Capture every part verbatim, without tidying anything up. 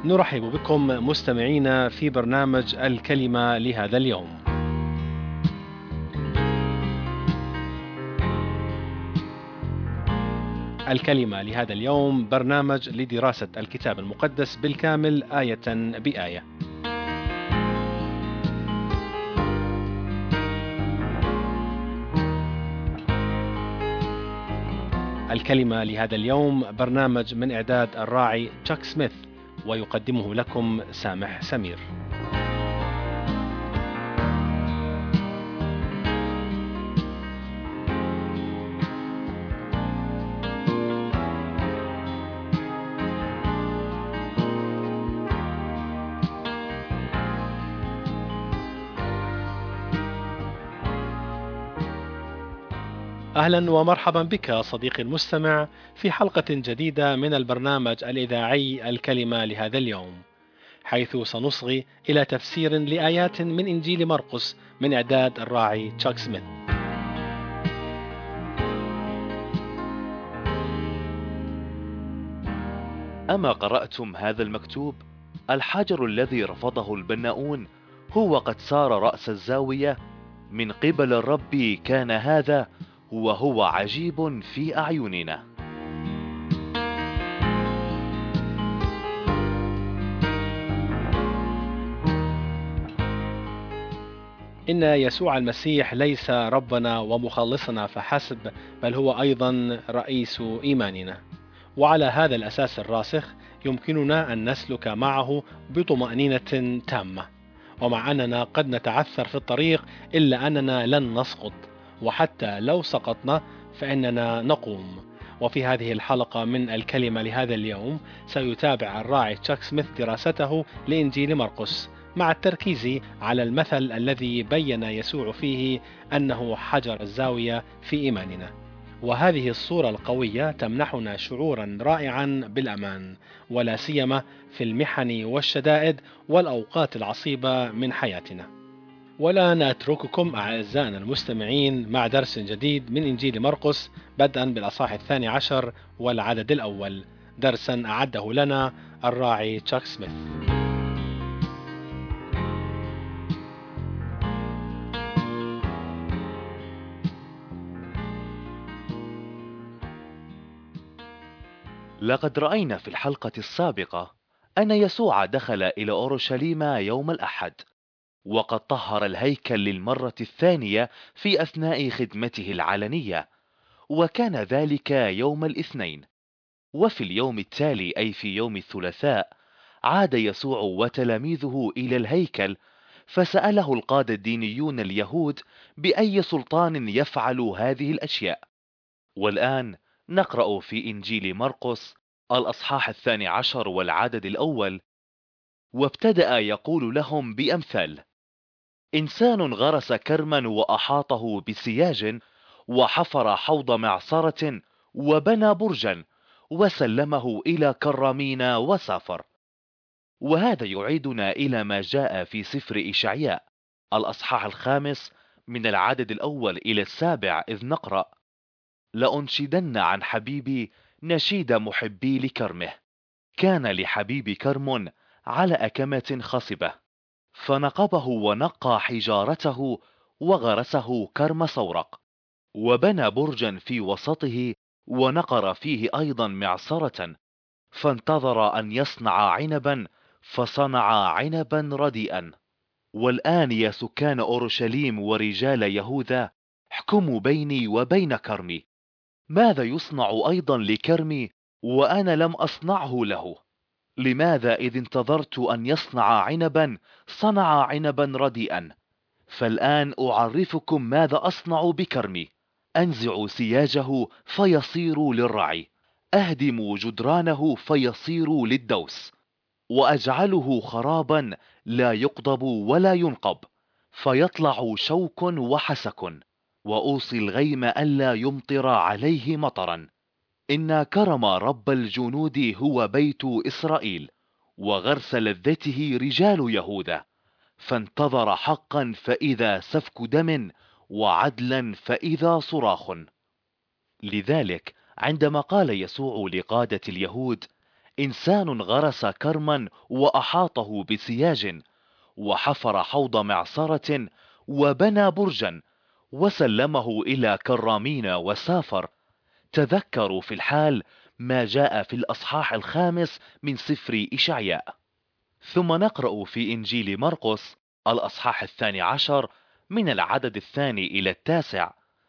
نرحب بكم مستمعينا في برنامج الكلمة لهذا اليوم. الكلمة لهذا اليوم برنامج لدراسة الكتاب المقدس بالكامل آية بآية. الكلمة لهذا اليوم برنامج من إعداد الراعي تشاك سميث، ويقدمه لكم سامح سمير. أهلا ومرحبا بك صديقي المستمع في حلقة جديدة من البرنامج الإذاعي الكلمة لهذا اليوم، حيث سنصغي إلى تفسير لآيات من إنجيل مرقس من إعداد الراعي تشاك سميث. أما قرأتم هذا المكتوب؟ الحجر الذي رفضه البناؤون هو قد صار رأس الزاوية. من قبل الرب كان هذا، وهو عجيب في أعيننا. إن يسوع المسيح ليس ربنا ومخلصنا فحسب، بل هو أيضا رئيس إيماننا، وعلى هذا الأساس الراسخ يمكننا أن نسلك معه بطمأنينة تامة، ومع أننا قد نتعثر في الطريق إلا أننا لن نسقط، وحتى لو سقطنا فإننا نقوم. وفي هذه الحلقة من الكلمة لهذا اليوم سيتابع الراعي تشاك سميث دراسته لإنجيل مرقس، مع التركيز على المثل الذي بين يسوع فيه أنه حجر الزاوية في إيماننا. وهذه الصورة القوية تمنحنا شعورا رائعا بالأمان، ولا سيما في المحن والشدائد والأوقات العصيبة من حياتنا. ولا نترككم أعزائنا المستمعين مع درس جديد من إنجيل مرقس، بدءا بالأصحاح الثاني عشر والعدد الأول، درسا أعده لنا الراعي تشاك سميث. لقد رأينا في الحلقة السابقة أن يسوع دخل إلى أورشليم يوم الأحد، وقد طهر الهيكل للمرة الثانية في أثناء خدمته العلنية، وكان ذلك يوم الاثنين. وفي اليوم التالي أي في يوم الثلاثاء عاد يسوع وتلاميذه إلى الهيكل، فسأله القادة الدينيون اليهود بأي سلطان يفعل هذه الأشياء. والآن نقرأ في إنجيل مرقس الأصحاح الثاني عشر والعدد الأول: وابتدأ يقول لهم بأمثال: إنسان غرس كرما وأحاطه بسياج، وحفر حوض معصرة، وبنى برجا، وسلمه إلى كرامين وسافر. وهذا يعيدنا إلى ما جاء في سفر إشعياء الأصحاح الخامس من العدد الأول إلى السابع، إذ نقرأ: لأنشدن عن حبيبي نشيد محبي لكرمه. كان لحبيبي كرم على أكمة خصبة، فنقبه ونقى حجارته وغرسه كرم سورق، وبنى برجا في وسطه ونقر فيه أيضا معصرة، فانتظر أن يصنع عنبا فصنع عنبا رديئا. والآن يا سكان أورشليم ورجال يهوذا، احكموا بيني وبين كرمي. ماذا يصنع أيضا لكرمي وأنا لم أصنعه له؟ لماذا إذ انتظرت أن يصنع عنبا صنع عنبا رديئا؟ فالآن أعرفكم ماذا أصنع بكرمي: أنزع سياجه فيصير للرعي، أهدم جدرانه فيصير للدوس، وأجعله خرابا لا يقضب ولا ينقب، فيطلع شوك وحسك، وأوصي الغيم ألا يمطر عليه مطرا. إن كرم رب الجنود هو بيت إسرائيل، وغرس لذته رجال يهوذا. فانتظر حقا فإذا سفك دم، وعدلا فإذا صراخ. لذلك عندما قال يسوع لقادة اليهود: إنسان غرس كرما وأحاطه بسياج، وحفر حوض معصرة، وبنى برجا، وسلمه إلى كرامين وسافر. تذكروا في الحال ما جاء في الأصحاح الخامس من سفر إشعياء. ثم نقرأ في إنجيل مرقس الأصحاح الثاني عشر من العدد الثاني إلى التاسع: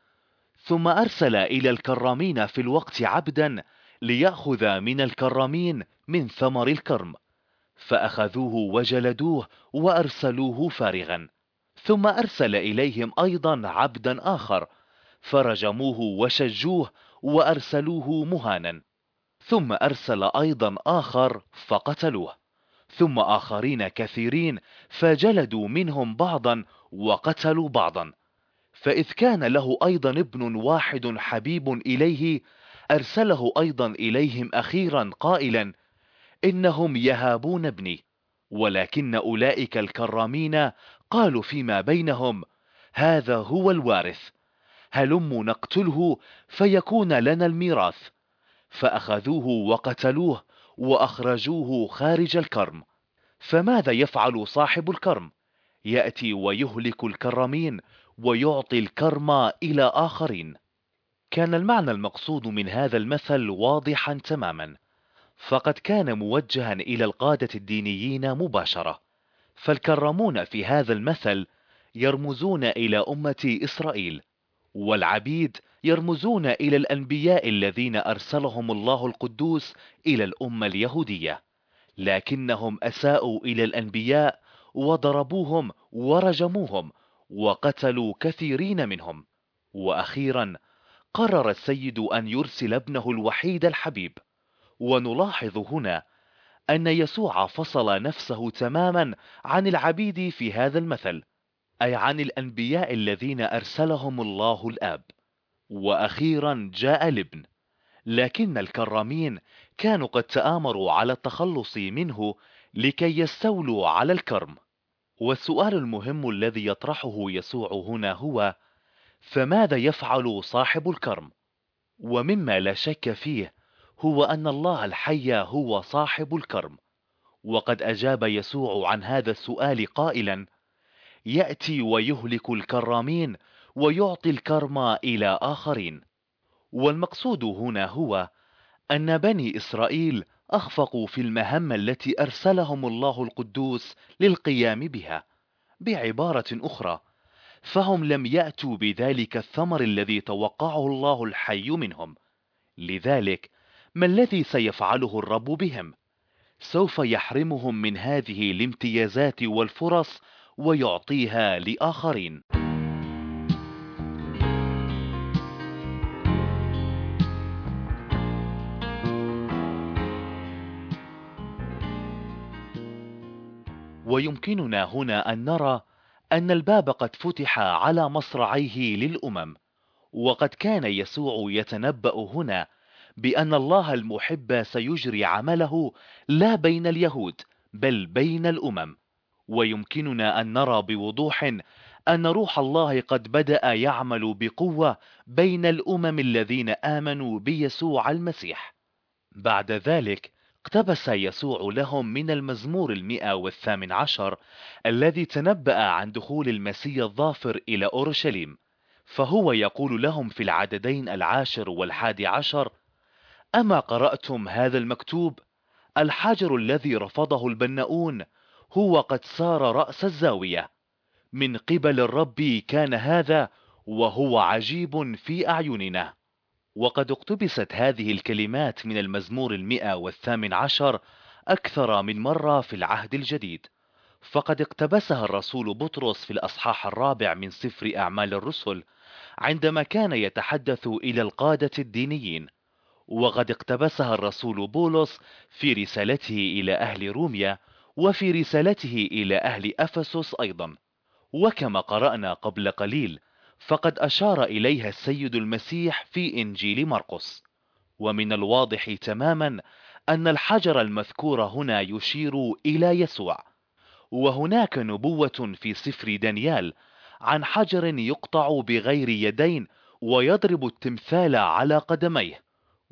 ثم أرسل إلى الكرامين في الوقت عبدا ليأخذ من الكرامين من ثمر الكرم، فأخذوه وجلدوه وأرسلوه فارغا. ثم أرسل إليهم أيضا عبدا آخر، فرجموه وشجوه وأرسلوه مهانا. ثم أرسل أيضا آخر فقتلوه. ثم آخرين كثيرين فجلدوا منهم بعضا وقتلوا بعضا. فإذ كان له أيضا ابن واحد حبيب إليه، أرسله أيضا إليهم أخيرا قائلا: إنهم يهابون ابني. ولكن أولئك الكرامين قالوا فيما بينهم: هذا هو الوارث، هلموا نقتله فيكون لنا الميراث. فأخذوه وقتلوه وأخرجوه خارج الكرم. فماذا يفعل صاحب الكرم؟ يأتي ويهلك الكرمين ويعطي الكرم إلى آخرين. كان المعنى المقصود من هذا المثل واضحا تماما، فقد كان موجها إلى القادة الدينيين مباشرة. فالكرمون في هذا المثل يرمزون إلى أمة إسرائيل، والعبيد يرمزون إلى الأنبياء الذين أرسلهم الله القدوس إلى الأمة اليهودية، لكنهم أساءوا إلى الأنبياء وضربوهم ورجموهم وقتلوا كثيرين منهم. وأخيرا قرر السيد أن يرسل ابنه الوحيد الحبيب. ونلاحظ هنا أن يسوع فصل نفسه تماما عن العبيد في هذا المثل، أي عن الأنبياء الذين أرسلهم الله الآب. وأخيرا جاء الابن، لكن الكرامين كانوا قد تآمروا على التخلص منه لكي يستولوا على الكرم. والسؤال المهم الذي يطرحه يسوع هنا هو: فماذا يفعل صاحب الكرم؟ ومما لا شك فيه هو أن الله الحي هو صاحب الكرم. وقد أجاب يسوع عن هذا السؤال قائلا: يأتي ويهلك الكرامين ويعطي الكرم إلى آخرين. والمقصود هنا هو أن بني إسرائيل أخفقوا في المهمة التي أرسلهم الله القدوس للقيام بها. بعبارة أخرى، فهم لم يأتوا بذلك الثمر الذي توقعه الله الحي منهم. لذلك ما الذي سيفعله الرب بهم؟ سوف يحرمهم من هذه الامتيازات والفرص ويعطيها لآخرين. ويمكننا هنا أن نرى أن الباب قد فتح على مصراعيه للأمم. وقد كان يسوع يتنبأ هنا بأن الله المحب سيجري عمله لا بين اليهود بل بين الأمم. ويمكننا أن نرى بوضوح أن روح الله قد بدأ يعمل بقوة بين الأمم الذين آمنوا بيسوع المسيح. بعد ذلك اقتبس يسوع لهم من المزمور المئة والثامن عشر الذي تنبأ عن دخول المسيح الظافر إلى أورشليم. فهو يقول لهم في العددين العاشر والحادي عشر: أما قرأتم هذا المكتوب؟ الحجر الذي رفضه البناؤون هو قد صار رأس الزاوية. من قبل الرب كان هذا، وهو عجيب في أعيننا. وقد اقتبست هذه الكلمات من المزمور المئة والثامن عشر أكثر من مرة في العهد الجديد. فقد اقتبسها الرسول بطرس في الأصحاح الرابع من سفر أعمال الرسل عندما كان يتحدث إلى القادة الدينيين. وقد اقتبسها الرسول بولس في رسالته إلى أهل روميا، وفي رسالته إلى أهل أفسس أيضا. وكما قرأنا قبل قليل، فقد أشار إليها السيد المسيح في إنجيل مرقس. ومن الواضح تماما أن الحجر المذكور هنا يشير إلى يسوع. وهناك نبوة في سفر دانيال عن حجر يقطع بغير يدين ويضرب التمثال على قدميه،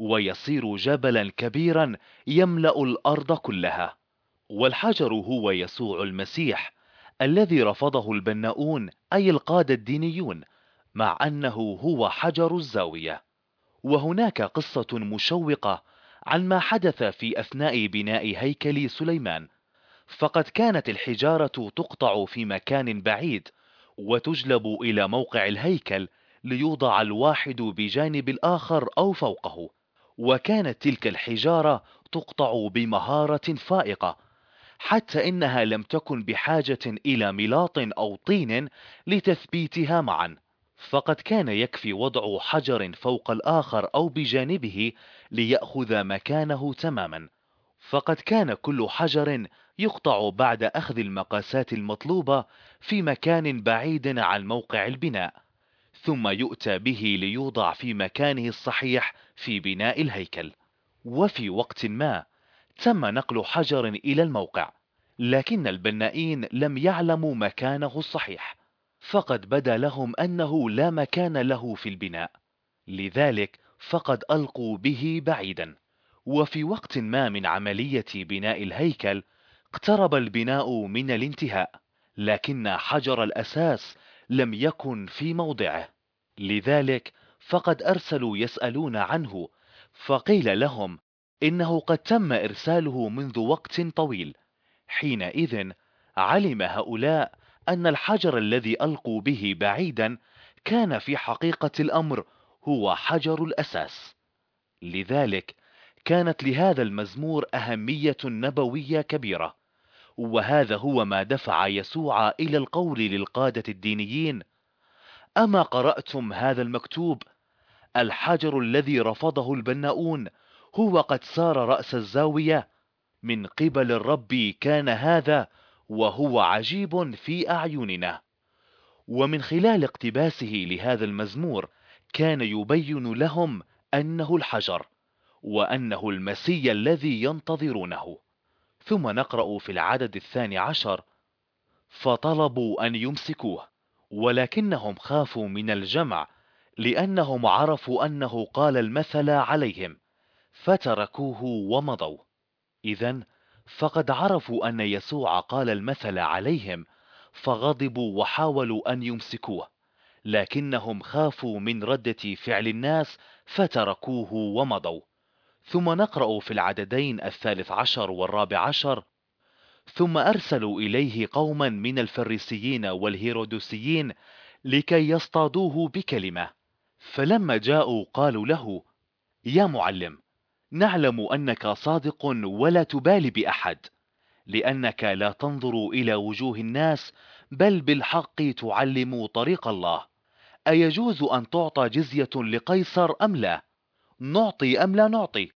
ويصير جبلا كبيرا يملأ الأرض كلها. والحجر هو يسوع المسيح الذي رفضه البناؤون أي القادة الدينيون، مع أنه هو حجر الزاوية. وهناك قصة مشوقة عن ما حدث في أثناء بناء هيكل سليمان. فقد كانت الحجارة تقطع في مكان بعيد وتجلب إلى موقع الهيكل ليوضع الواحد بجانب الآخر أو فوقه. وكانت تلك الحجارة تقطع بمهارة فائقة، حتى إنها لم تكن بحاجة إلى ملاط أو طين لتثبيتها معا. فقد كان يكفي وضع حجر فوق الآخر أو بجانبه ليأخذ مكانه تماما. فقد كان كل حجر يقطع بعد أخذ المقاسات المطلوبة في مكان بعيد عن موقع البناء، ثم يؤتى به ليوضع في مكانه الصحيح في بناء الهيكل. وفي وقت ما تم نقل حجر إلى الموقع، لكن البنائين لم يعلموا مكانه الصحيح، فقد بدا لهم أنه لا مكان له في البناء، لذلك فقد ألقوا به بعيدا. وفي وقت ما من عملية بناء الهيكل اقترب البناء من الانتهاء، لكن حجر الأساس لم يكن في موضعه، لذلك فقد أرسلوا يسألون عنه، فقيل لهم إنه قد تم إرساله منذ وقت طويل. حينئذ علم هؤلاء أن الحجر الذي ألقوا به بعيدا كان في حقيقة الأمر هو حجر الأساس. لذلك كانت لهذا المزمور أهمية نبوية كبيرة، وهذا هو ما دفع يسوع إلى القول للقادة الدينيين: أما قرأتم هذا المكتوب؟ الحجر الذي رفضه البناؤون هو قد صار رأس الزاوية، من قبل الرب كان هذا، وهو عجيب في أعيننا. ومن خلال اقتباسه لهذا المزمور كان يبين لهم أنه الحجر، وأنه المسيا الذي ينتظرونه. ثم نقرأ في العدد الثاني عشر: فطلبوا أن يمسكوه، ولكنهم خافوا من الجمع، لأنهم عرفوا أنه قال المثل عليهم، فتركوه ومضوا. إذن فقد عرفوا أن يسوع قال المثل عليهم، فغضبوا وحاولوا أن يمسكوه، لكنهم خافوا من ردة فعل الناس فتركوه ومضوا. ثم نقرأ في العددين الثالث عشر والرابع عشر: ثم أرسلوا إليه قوما من الفريسيين والهيرودوسيين لكي يصطادوه بكلمة، فلما جاءوا قالوا له: يا معلم، نعلم أنك صادق ولا تبالي بأحد، لأنك لا تنظر إلى وجوه الناس، بل بالحق تعلم طريق الله. أيجوز أن تعطى جزية لقيصر أم لا؟ نعطي أم لا نعطي؟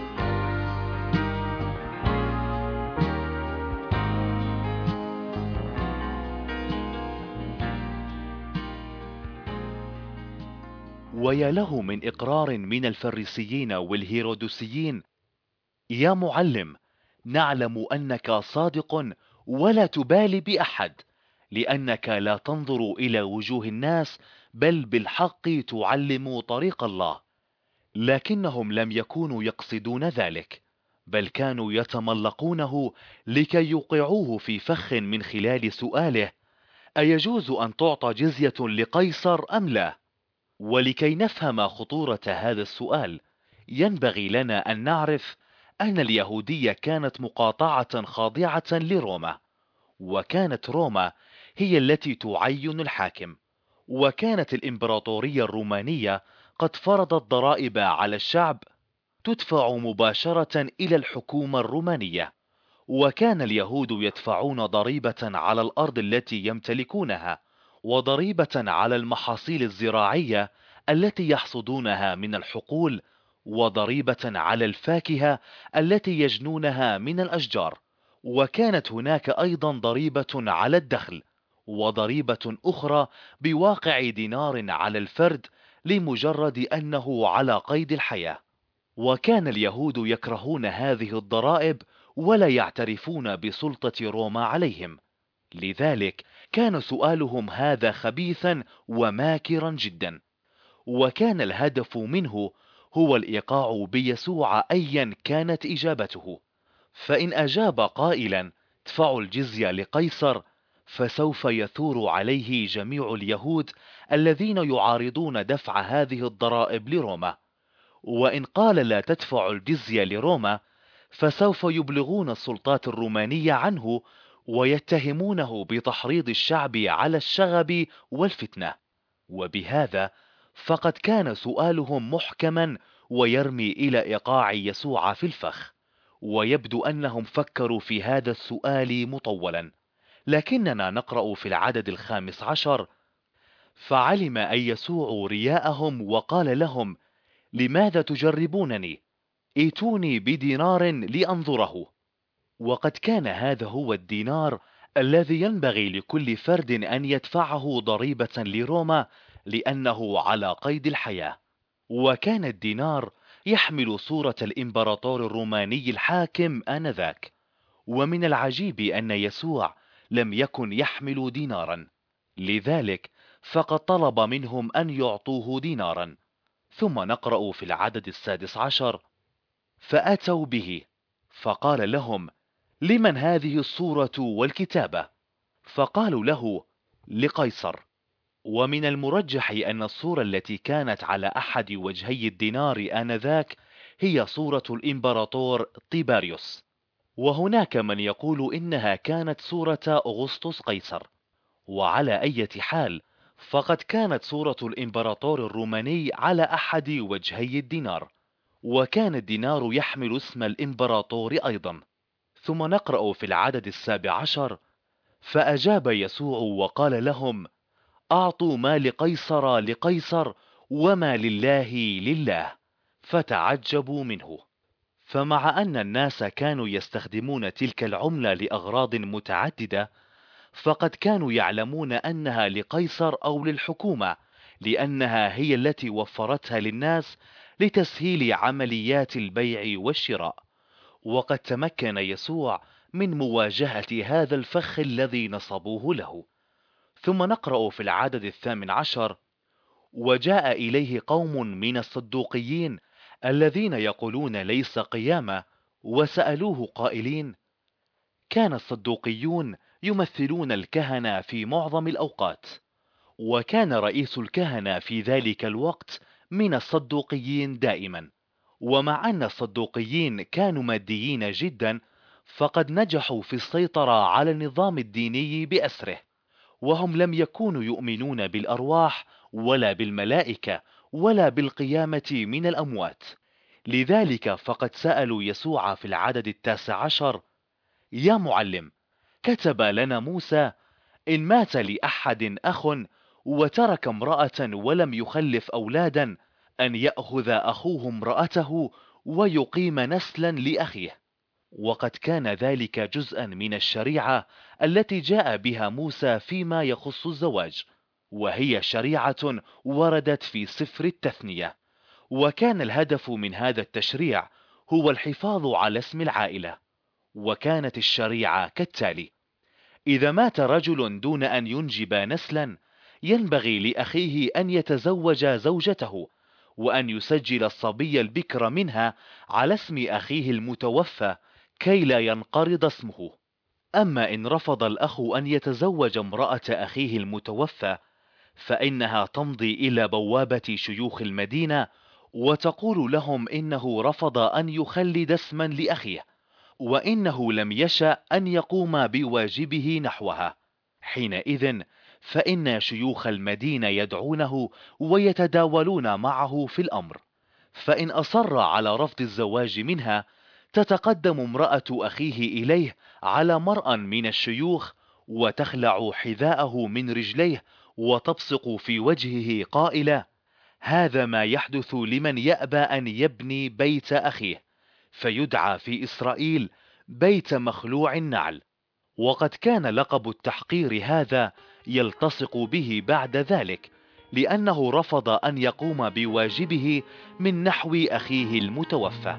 ويا له من إقرار من الفريسيين والهيرودوسيين: يا معلم، نعلم أنك صادق ولا تبالي بأحد، لأنك لا تنظر إلى وجوه الناس، بل بالحق تعلم طريق الله. لكنهم لم يكونوا يقصدون ذلك، بل كانوا يتملقونه لكي يوقعوه في فخ من خلال سؤاله: أيجوز أن تعطى جزية لقيصر أم لا؟ ولكي نفهم خطورة هذا السؤال، ينبغي لنا أن نعرف أن اليهودية كانت مقاطعة خاضعة لروما، وكانت روما هي التي تعين الحاكم، وكانت الإمبراطورية الرومانية قد فرضت ضرائب على الشعب تدفع مباشرة إلى الحكومة الرومانية. وكان اليهود يدفعون ضريبة على الأرض التي يمتلكونها، وضريبة على المحاصيل الزراعية التي يحصدونها من الحقول، وضريبة على الفاكهة التي يجنونها من الأشجار. وكانت هناك أيضا ضريبة على الدخل، وضريبة أخرى بواقع دينار على الفرد لمجرد أنه على قيد الحياة. وكان اليهود يكرهون هذه الضرائب ولا يعترفون بسلطة روما عليهم، لذلك كان سؤالهم هذا خبيثا وماكرا جدا، وكان الهدف منه هو الإيقاع بيسوع أيا كانت إجابته. فإن أجاب قائلا ادفعوا الجزية لقيصر، فسوف يثور عليه جميع اليهود الذين يعارضون دفع هذه الضرائب لروما. وإن قال لا تدفع الجزية لروما، فسوف يبلغون السلطات الرومانية عنه ويتهمونه بتحريض الشعب على الشغب والفتنة. وبهذا فقد كان سؤالهم محكما ويرمي إلى إيقاع يسوع في الفخ. ويبدو أنهم فكروا في هذا السؤال مطولا، لكننا نقرأ في العدد الخامس عشر: فعلم أن يسوع رياءهم وقال لهم: لماذا تجربونني؟ ائتوني بدينار لأنظره. وقد كان هذا هو الدينار الذي ينبغي لكل فرد أن يدفعه ضريبة لروما، لأنه على قيد الحياة. وكان الدينار يحمل صورة الإمبراطور الروماني الحاكم آنذاك. ومن العجيب أن يسوع لم يكن يحمل دينارا، لذلك فقد طلب منهم أن يعطوه دينارا. ثم نقرأ في العدد السادس عشر: فأتوا به، فقال لهم: لمن هذه الصورة والكتابة؟ فقالوا له: لقيصر. ومن المرجح أن الصورة التي كانت على أحد وجهي الدينار آنذاك هي صورة الإمبراطور طيباريوس، وهناك من يقول إنها كانت صورة أغسطس قيصر. وعلى أي حال فقد كانت صورة الإمبراطور الروماني على أحد وجهي الدينار، وكان الدينار يحمل اسم الإمبراطور أيضا. ثم نقرأ في العدد السابع عشر: فأجاب يسوع وقال لهم: أعطوا ما لقيصر لقيصر، وما لله لله. فتعجبوا منه. فمع أن الناس كانوا يستخدمون تلك العملة لأغراض متعددة، فقد كانوا يعلمون أنها لقيصر أو للحكومة، لأنها هي التي وفرتها للناس لتسهيل عمليات البيع والشراء. وقد تمكن يسوع من مواجهة هذا الفخ الذي نصبوه له. ثم نقرأ في العدد الثامن عشر: وجاء إليه قوم من الصدوقيين الذين يقولون ليس قيامة، وسألوه قائلين. كان الصدوقيون يمثلون الكهنة في معظم الأوقات، وكان رئيس الكهنة في ذلك الوقت من الصدوقيين دائما. ومع أن الصدوقيين كانوا ماديين جدا، فقد نجحوا في السيطرة على النظام الديني بأسره، وهم لم يكونوا يؤمنون بالأرواح ولا بالملائكة ولا بالقيامة من الأموات. لذلك فقد سألوا يسوع في العدد التاسع عشر: يا معلم، كتب لنا موسى إن مات لأحد أخ وترك امرأة ولم يخلف أولادا، أن يأخذ أخوه امرأته ويقيم نسلا لأخيه. وقد كان ذلك جزءا من الشريعة التي جاء بها موسى فيما يخص الزواج، وهي شريعة وردت في سفر التثنية. وكان الهدف من هذا التشريع هو الحفاظ على اسم العائلة. وكانت الشريعة كالتالي: إذا مات رجل دون أن ينجب نسلا، ينبغي لأخيه أن يتزوج زوجته، وأن يسجل الصبي البكر منها على اسم أخيه المتوفى كي لا ينقرض اسمه. أما إن رفض الأخ أن يتزوج امرأة أخيه المتوفى، فإنها تمضي إلى بوابة شيوخ المدينة وتقول لهم إنه رفض أن يخلد اسما لأخيه، وإنه لم يشأ أن يقوم بواجبه نحوها. حينئذ فإن شيوخ المدينة يدعونه ويتداولون معه في الأمر، فإن أصر على رفض الزواج منها، تتقدم امرأة أخيه إليه على مرأى من الشيوخ وتخلع حذاءه من رجليه وتبصق في وجهه قائلة: هذا ما يحدث لمن يأبى أن يبني بيت أخيه، فيدعى في إسرائيل بيت مخلوع النعل. وقد كان لقب التحقير هذا يلتصق به بعد ذلك، لأنه رفض أن يقوم بواجبه من نحو أخيه المتوفى.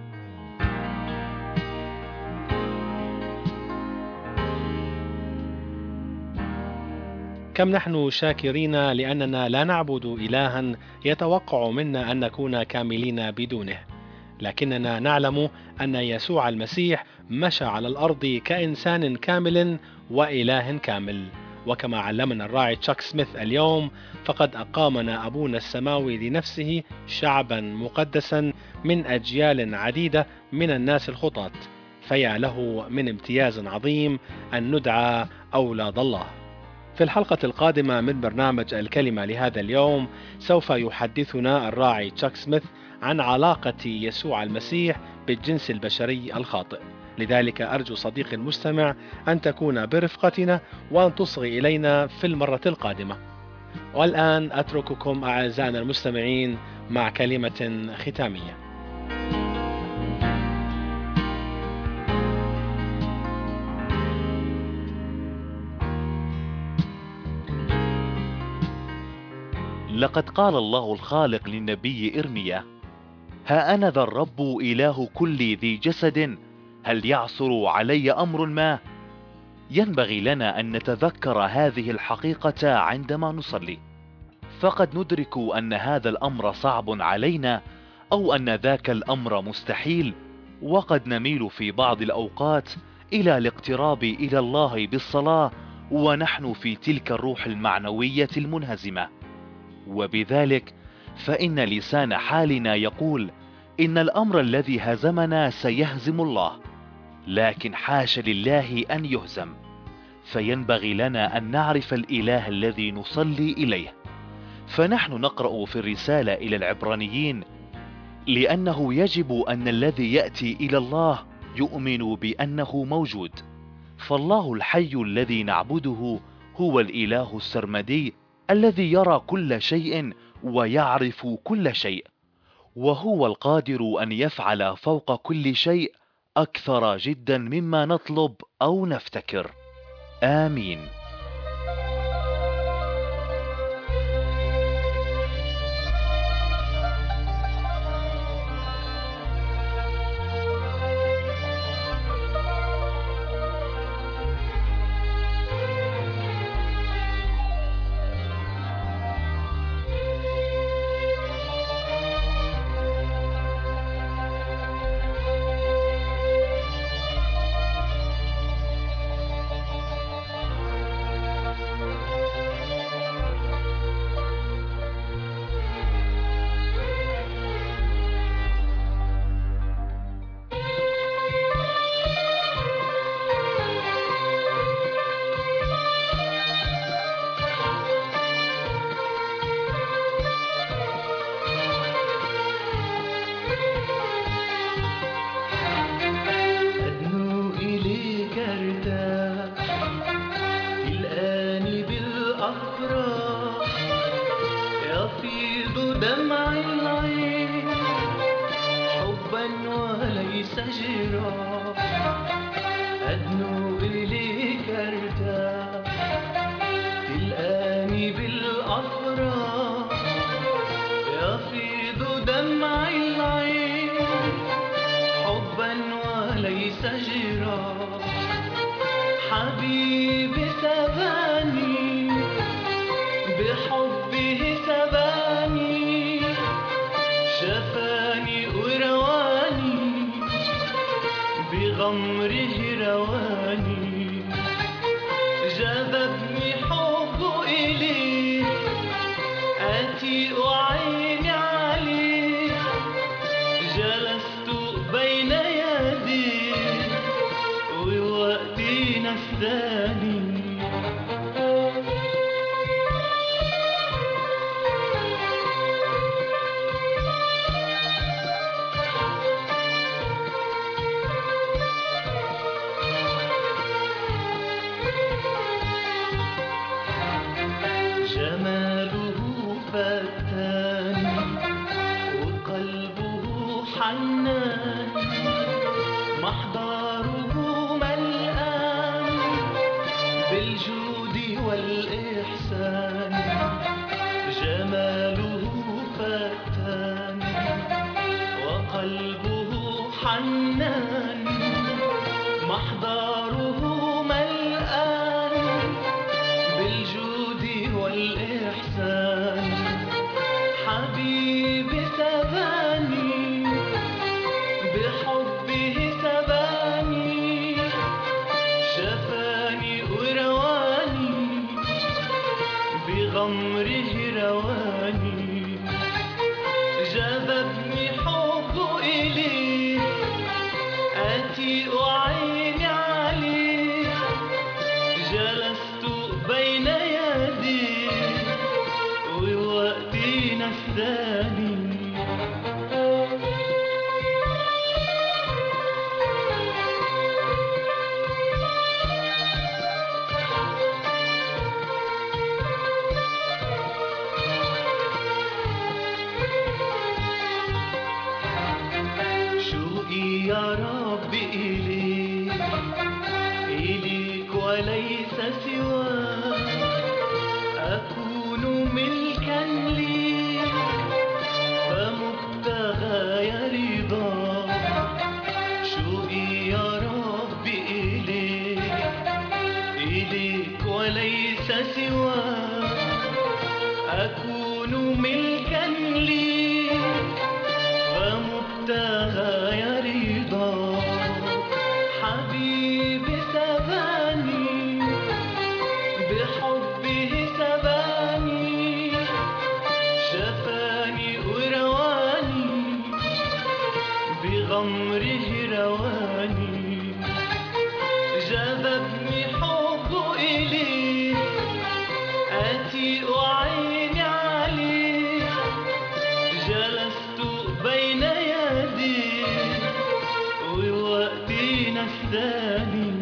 كم نحن شاكرين لأننا لا نعبد إلها يتوقع منا أن نكون كاملين بدونه، لكننا نعلم أن يسوع المسيح مشى على الأرض كإنسان كامل وإله كامل. وكما علمنا الراعي تشاك سميث اليوم، فقد أقامنا أبونا السماوي لنفسه شعبا مقدسا من أجيال عديدة من الناس الخطاة، فيا له من امتياز عظيم أن ندعى أولاد الله. في الحلقة القادمة من برنامج الكلمة لهذا اليوم، سوف يحدثنا الراعي تشاك سميث عن علاقة يسوع المسيح بالجنس البشري الخاطئ. لذلك أرجو صديقي المستمع أن تكون برفقتنا وأن تصغي إلينا في المرة القادمة. والآن أترككم أعزائنا المستمعين مع كلمة ختامية. لقد قال الله الخالق للنبي إرميا: ها أنا ذا الرب إله كل ذي جسد، هل يعثر علي أمر ما؟ ينبغي لنا أن نتذكر هذه الحقيقة عندما نصلي، فقد ندرك أن هذا الأمر صعب علينا أو أن ذاك الأمر مستحيل، وقد نميل في بعض الأوقات إلى الاقتراب إلى الله بالصلاة ونحن في تلك الروح المعنوية المنهزمة. وبذلك فإن لسان حالنا يقول إن الأمر الذي هزمنا سيهزم الله، لكن حاش لله أن يهزم. فينبغي لنا أن نعرف الإله الذي نصلي إليه. فنحن نقرأ في الرسالة إلى العبرانيين: لأنه يجب أن الذي يأتي إلى الله يؤمن بأنه موجود، فالله الحي الذي نعبده هو الإله السرمدي الذي يرى كل شيء ويعرف كل شيء، وهو القادر أن يفعل فوق كل شيء أكثر جدا مما نطلب أو نفتكر. آمين. يفيض دمع العين حبا وليس جراح، أدنو إليك ارتاح تلقاني بالأفراح. يفيض دمع العين حبا وليس جراح، حبيبي سباني بحبه سباني، شفاني ورواني بغمره رواني، جذبني حبه إليه آتي أعيني عليه، جلست بين يديه ووقتي نساني. جماله فتان وقلبه حنان، محضره ملآن بالجود والإحسان. جماله فتان وقلبه حنان، محضره ملآن بالجود حبيبي سباني بحبه سباني شفاني ورواني بغمره رواني جذبني حبه إليه آتي أعيني عليه جلست بين يديه ووقتي نساني شوقي يا رب إليك إليك وليس سواك أكون ملكا ليك فمبتغاي رضاك شوقي يا رب إليك إليك وليس سواك أكون ملكا ليك فمبتغاي رضاك حبيبي سباني بحبه سباني شفاني ورواني بغمره رواني جذبني حبه إليه آتي أعيني عليه جلست بين يديه ووقتي نساني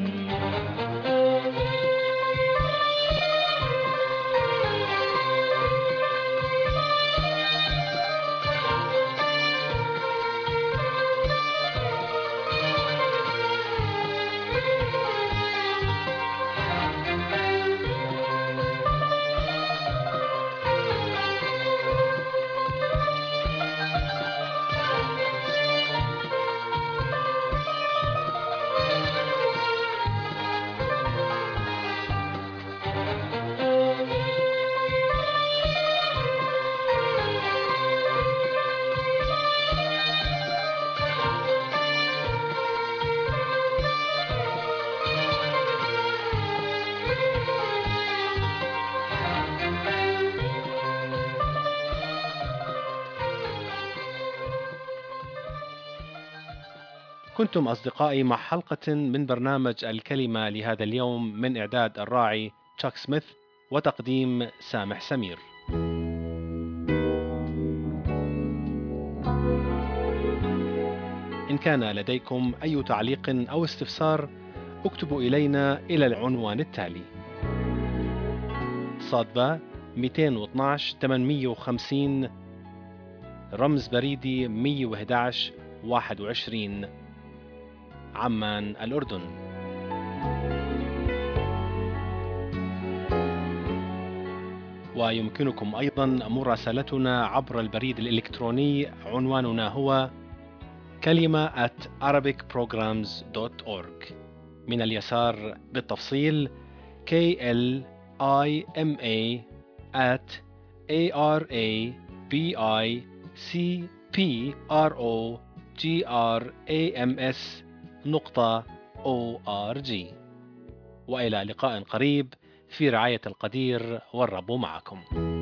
كنتم أصدقائي مع حلقة من برنامج الكلمة لهذا اليوم من إعداد الراعي تشاك سميث وتقديم سامح سمير. إن كان لديكم أي تعليق أو استفسار اكتبوا إلينا إلى العنوان التالي: صادبة مئتين واثناشر ثمانمئة وخمسين رمز بريدي مئة وأحد عشر واحد وعشرين عمان الأردن. ويمكنكم أيضا مراسلتنا عبر البريد الإلكتروني، عنواننا هو كلمة at arabic programs dot org. من اليسار بالتفصيل K L I M A at A R A B I C P R O G R A M S نقطة أو آر جي. وإلى لقاء قريب في رعاية القدير، والرب معكم.